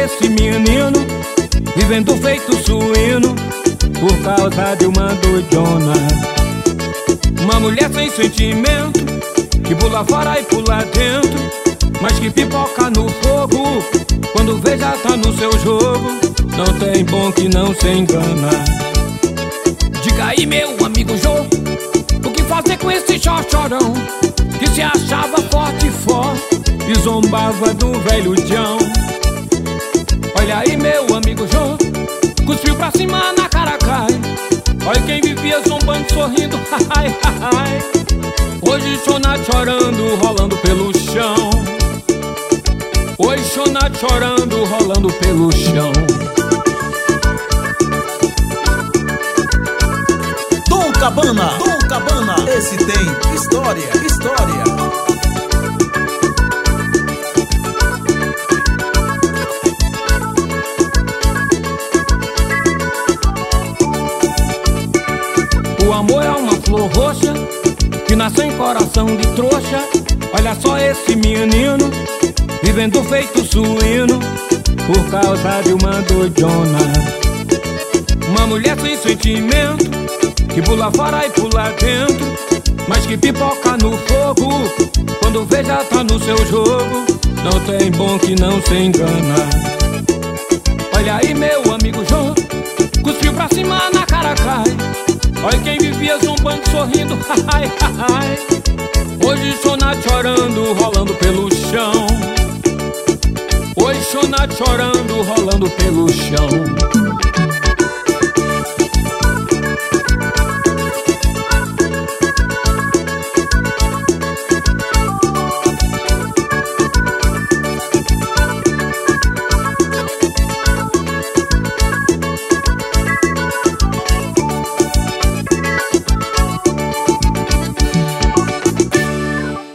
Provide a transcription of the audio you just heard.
esse menino vivendo feito suíno por causa de uma doidona. Uma mulher sem sentimento que pula fora e pula dentro, mas que pipoca no fogo quando vê já tá no seu jogo. Não tem bom que não se engana. Diga aí, meu amigo Jô, o que fazer com esse chorão que se achava forte e forte e zombava do velho Tião? Olha aí, meu amigo Jô, cuspiu pra cima na cara cai. Olha quem vivia zombando, sorrindo, ai, ai. Hoje Chonat chorando, rolando pelo chão. Hoje Chonat chorando, rolando pelo chão. Dom Cabana, esse tem história. O amor é uma flor roxa que nasce em coração de trouxa. Olha só esse menino vivendo feito suíno por causa de uma doidona. Uma mulher sem sentimento que pula fora e pula dentro, mas que pipoca no fogo quando vê já tá no seu jogo. Não tem bom que não se engana. Olha aí, meu amigo Jô, cuspiu pra cima na cara cai. Olha quem vivia zombando, sorrindo, ai, ai. Hoje Chonat chorando, rolando pelo chão. Hoje Chonat chorando, rolando pelo chão.